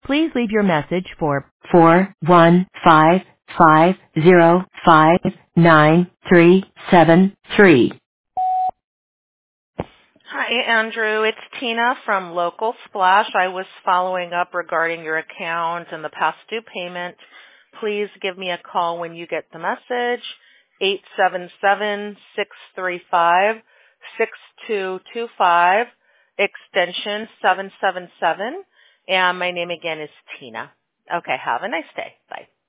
Please leave your message for 415-505-9373. Hi, Andrew. It's Tina from Local Splash. I was following up regarding your account and the past due payment. Please give me a call when you get the message, 877-635-6225, extension 777. And my name again is Tina. Okay, have a nice day. Bye.